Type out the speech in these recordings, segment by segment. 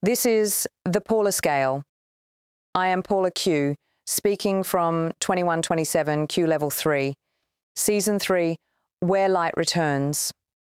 This is the Paula Scale. I am Paula Q, speaking from 2127 Q Level 3, Season 3, Where Light Returns.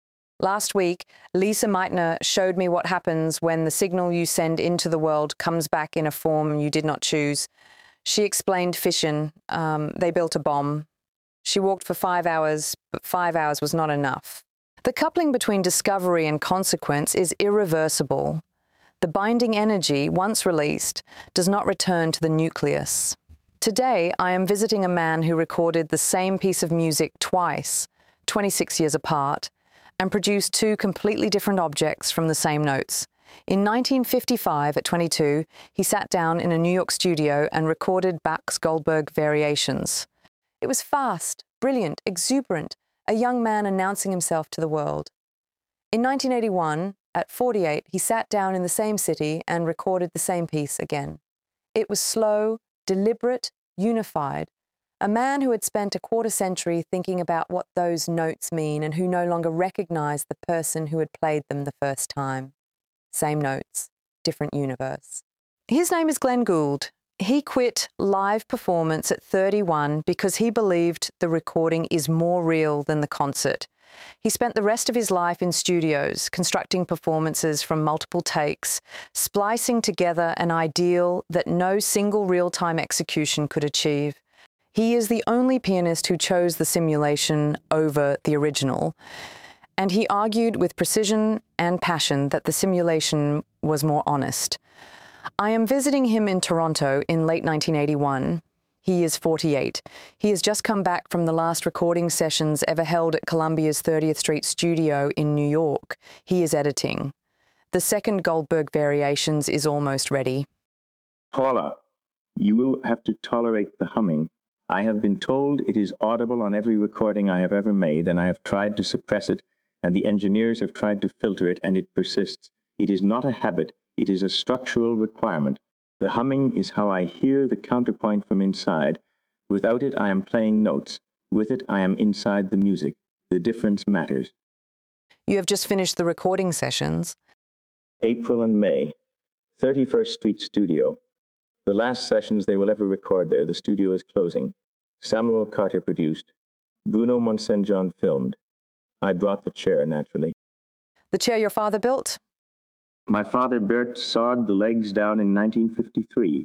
Last week, Lisa Meitner showed me what happens when the signal you send into the world comes back in a form you did not choose. She explained fission. They built a bomb. She walked for 5 hours, but 5 hours was not enough. The coupling between discovery and consequence is irreversible. The binding energy, once released, does not return to the nucleus. Today, I am visiting a man who recorded the same piece of music twice, 26 years apart, and produced two completely different objects from the same notes. In 1955, at 22, he sat down in a New York studio and recorded Bach's Goldberg Variations. It was fast, brilliant, exuberant, a young man announcing himself to the world. In 1981, at 48, he sat down in the same city and recorded the same piece again. It was slow, deliberate, unified. A man who had spent a quarter century thinking about what those notes mean and who no longer recognized the person who had played them the first time. Same notes, different universe. His name is Glenn Gould. He quit live performance at 31 because he believed the recording is more real than the concert. He spent the rest of his life in studios, constructing performances from multiple takes, splicing together an ideal that no single real-time execution could achieve. He is the only pianist who chose the simulation over the original, and he argued with precision and passion that the simulation was more honest. I am visiting him in Toronto in late 1981. He is 48. He has just come back from the last recording sessions ever held at Columbia's 30th Street studio in New York. He is editing. The second Goldberg Variations is almost ready. Paula, you will have to tolerate the humming. I have been told it is audible on every recording I have ever made, and I have tried to suppress it, and the engineers have tried to filter it, and it persists. It is not a habit. It is a structural requirement. The humming is how I hear the counterpoint from inside. Without it, I am playing notes. With it, I am inside the music. The difference matters. You have just finished the recording sessions. April and May, 31st Street Studio. The last sessions they will ever record there. The studio is closing. Samuel Carter produced. Bruno Monsenjon filmed. I brought the chair, naturally. The chair your father built? My father Bert sawed the legs down in 1953,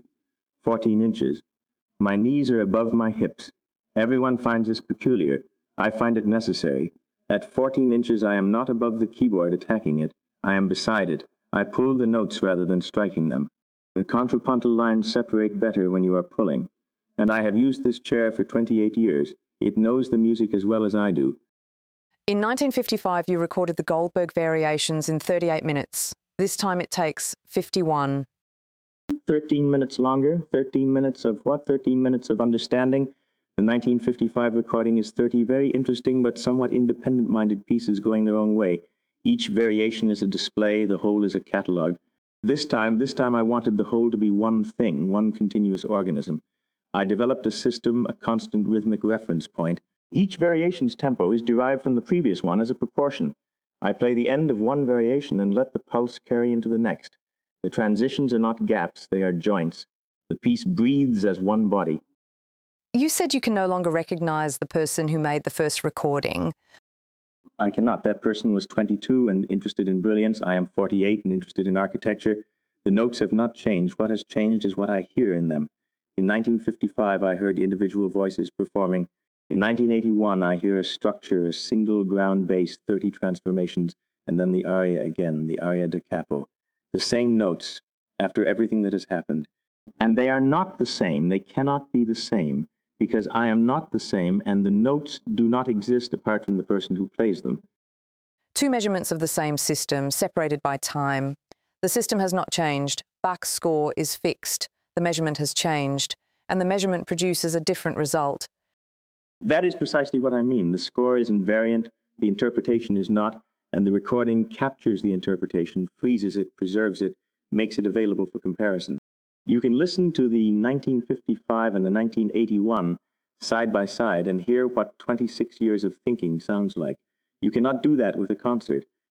14 inches. My knees are above my hips. Everyone finds this peculiar. I find it necessary. At 14 inches, I am not above the keyboard attacking it. I am beside it. I pull the notes rather than striking them. The contrapuntal lines separate better when you are pulling. And I have used this chair for 28 years. It knows the music as well as I do. In 1955, you recorded the Goldberg Variations in 38 minutes. This time it takes 51. 13 minutes longer. 13 minutes of what? 13 minutes of understanding. The 1955 recording is 30 very interesting but somewhat independent-minded pieces going their own way. Each variation is a display, the whole is a catalog. This time I wanted the whole to be one thing, one continuous organism. I developed a system, a constant rhythmic reference point. Each variation's tempo is derived from the previous one as a proportion. I play the end of one variation and let the pulse carry into the next. The transitions are not gaps, they are joints. The piece breathes as one body. You said you can no longer recognize the person who made the first recording. I cannot. That person was 22 and interested in brilliance. I am 48 and interested in architecture. The notes have not changed. What has changed is what I hear in them. In 1955, I heard individual voices performing. In 1981, I hear a structure, a single ground bass, 30 transformations, and then the aria again, the aria da capo. The same notes after everything that has happened. And they are not the same. They cannot be the same because I am not the same and the notes do not exist apart from the person who plays them. Two measurements of the same system, separated by time. The system has not changed. Bach's score is fixed. The measurement has changed, and the measurement produces a different result. That is precisely what I mean. The score is invariant, the interpretation is not, and the recording captures the interpretation, freezes it, preserves it, makes it available for comparison. You can listen to the 1955 and the 1981 side by side and hear what 26 years of thinking sounds like. You cannot do that with a concert.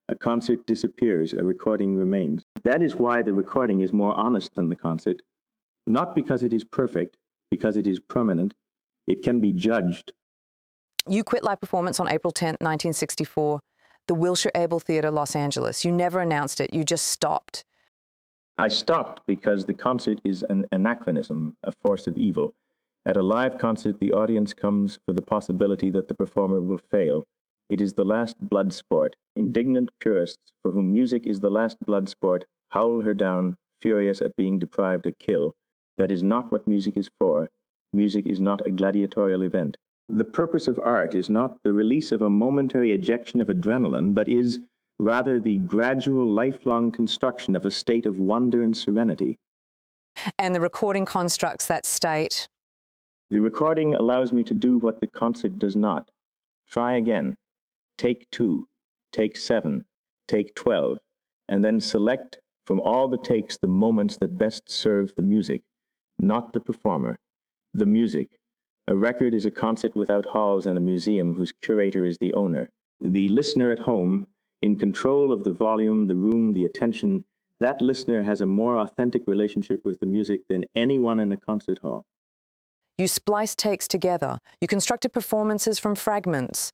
A concert disappears, a recording remains. That is why the recording is more honest than the concert. Not because it is perfect, because it is permanent. It can be judged. You quit live performance on April 10th, 1964, the Wilshire Abel Theatre, Los Angeles. You never announced it. You just stopped. I stopped because the concert is an anachronism, a force of evil. At a live concert, the audience comes for the possibility that the performer will fail. It is the last blood sport. Indignant purists, for whom music is the last blood sport, howl her down, furious at being deprived a kill. That is not what music is for. Music is not a gladiatorial event. The purpose of art is not the release of a momentary ejection of adrenaline, but is rather the gradual, lifelong construction of a state of wonder and serenity. And the recording constructs that state. The recording allows me to do what the concert does not. Try again. Take 2, take 7, take 12, and then select from all the takes the moments that best serve the music, not the performer, the music. A record is a concert without halls and a museum whose curator is the owner. The listener at home, in control of the volume, the room, the attention, that listener has a more authentic relationship with the music than anyone in a concert hall. You spliced takes together. You constructed performances from fragments.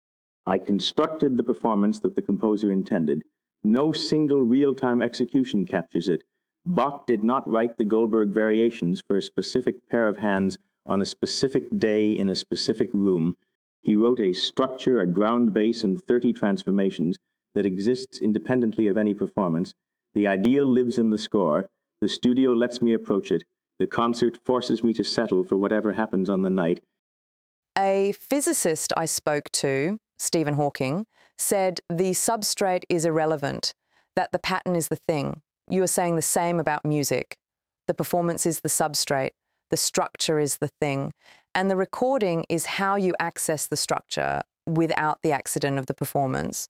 I constructed the performance that the composer intended. No single real-time execution captures it. Bach did not write the Goldberg variations for a specific pair of hands on a specific day in a specific room. He wrote a structure, a ground bass, and 30 transformations that exists independently of any performance. The ideal lives in the score. The studio lets me approach it. The concert forces me to settle for whatever happens on the night. A physicist I spoke to, Stephen Hawking, said the substrate is irrelevant, that the pattern is the thing. You are saying the same about music. The performance is the substrate. The structure is the thing. And the recording is how you access the structure without the accident of the performance.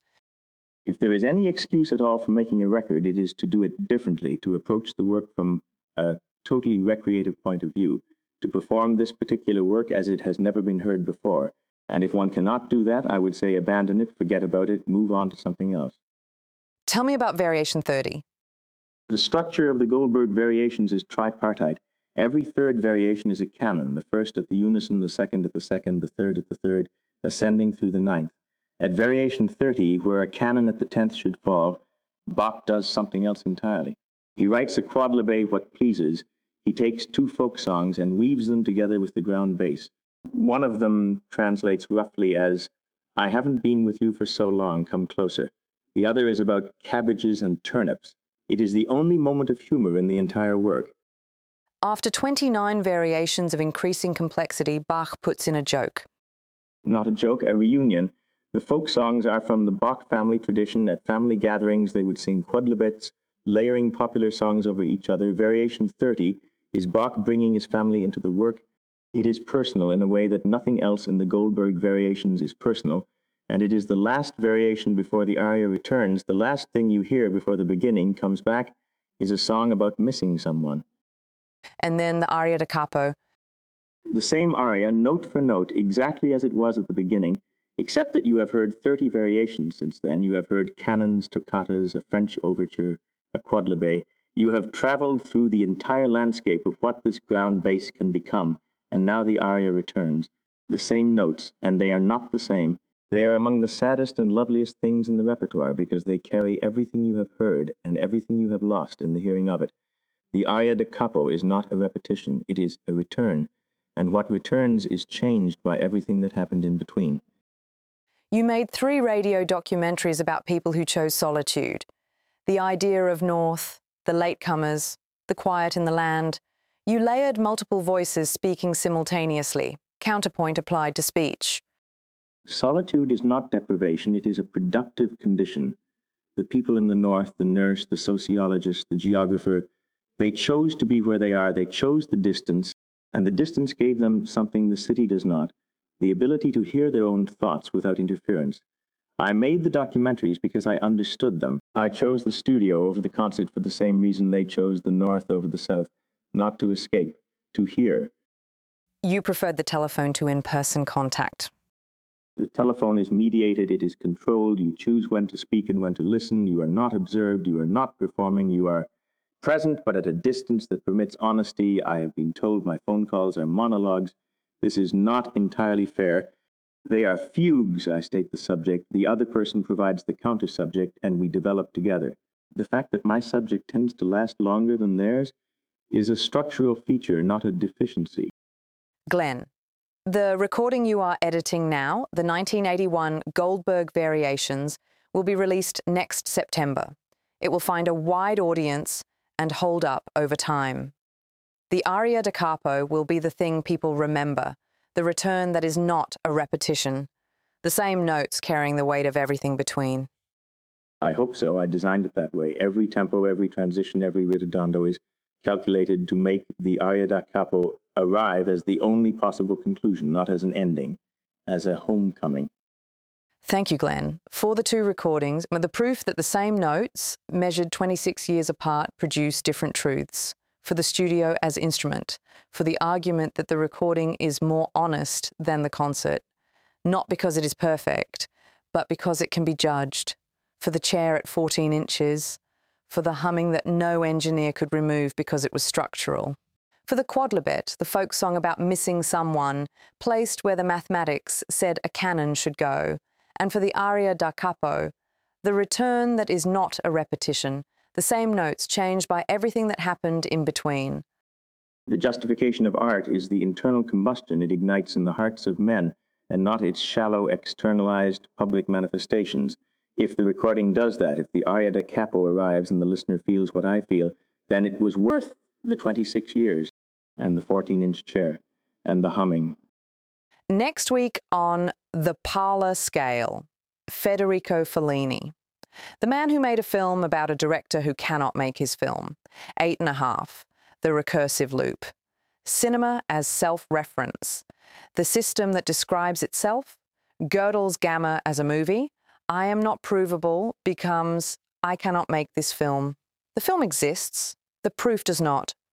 If there is any excuse at all for making a record, it is to do it differently, to approach the work from a totally recreative point of view, to perform this particular work as it has never been heard before. And if one cannot do that, I would say abandon it, forget about it, move on to something else. Tell me about Variation 30. The structure of the Goldberg variations is tripartite. Every third variation is a canon, the first at the unison, the second at the second, the third at the third, ascending through the ninth. At Variation 30, where a canon at the 10th should fall, Bach does something else entirely. He writes a quadlibet what pleases. He takes 2 folk songs and weaves them together with the ground bass. One of them translates roughly as, "I haven't been with you for so long, come closer." The other is about cabbages and turnips. It is the only moment of humor in the entire work. After 29 variations of increasing complexity, Bach puts in a joke. Not a joke, a reunion. The folk songs are from the Bach family tradition. At family gatherings, they would sing quadlibets, layering popular songs over each other. Variation 30 is Bach bringing his family into the work. It is personal in a way that nothing else in the Goldberg variations is personal, and it is the last variation before the aria returns. The last thing you hear before the beginning comes back is a song about missing someone. And then the aria da capo. The same aria, note for note, exactly as it was at the beginning, except that you have heard 30 variations since then. You have heard canons, toccatas, a French overture, a quadlibet. You have traveled through the entire landscape of what this ground bass can become, and now the aria returns. The same notes, and they are not the same. They are among the saddest and loveliest things in the repertoire because they carry everything you have heard and everything you have lost in the hearing of it. The aria da capo is not a repetition, it is a return, and what returns is changed by everything that happened in between. You made 3 radio documentaries about people who chose solitude. The Idea of North, The Latecomers, The Quiet in the Land. You layered multiple voices speaking simultaneously, counterpoint applied to speech. Solitude is not deprivation, it is a productive condition. The people in the North, the nurse, the sociologist, the geographer, they chose to be where they are, they chose the distance, and the distance gave them something the city does not, the ability to hear their own thoughts without interference. I made the documentaries because I understood them. I chose the studio over the concert for the same reason they chose the North over the South, not to escape, to hear. You preferred the telephone to in-person contact. The telephone is mediated, it is controlled, you choose when to speak and when to listen, you are not observed, you are not performing, you are present but at a distance that permits honesty. I have been told my phone calls are monologues. This is not entirely fair. They are fugues, I state the subject, the other person provides the counter-subject, and we develop together. The fact that my subject tends to last longer than theirs is a structural feature, not a deficiency. Glenn, the recording you are editing now, the 1981 Goldberg Variations, will be released next September. It will find a wide audience and hold up over time. The aria da capo will be the thing people remember, the return that is not a repetition, the same notes carrying the weight of everything between. I hope so. I designed it that way. Every tempo, every transition, every ritardando is calculated to make the aria da capo arrive as the only possible conclusion, not as an ending, as a homecoming. Thank you, Glenn. For the two recordings, the proof that the same notes, measured 26 years apart, produce different truths. For the studio as instrument. For the argument that the recording is more honest than the concert. Not because it is perfect, but because it can be judged. For the chair at 14 inches. For the humming that no engineer could remove because it was structural. For the quodlibet, the folk song about missing someone, placed where the mathematics said a canon should go. And for the aria da capo, the return that is not a repetition, the same notes changed by everything that happened in between. The justification of art is the internal combustion it ignites in the hearts of men, and not its shallow, externalized public manifestations. If the recording does that, if the aria da capo arrives and the listener feels what I feel, then it was worth the 26 years, and the 14-inch chair, and the humming. Next week on The Parlor Scale, Federico Fellini. The man who made a film about a director who cannot make his film. 8.5, The Recursive Loop. Cinema as self-reference. The system that describes itself. Gödel's Gamma as a movie. I am not provable becomes I cannot make this film. The film exists. The proof does not.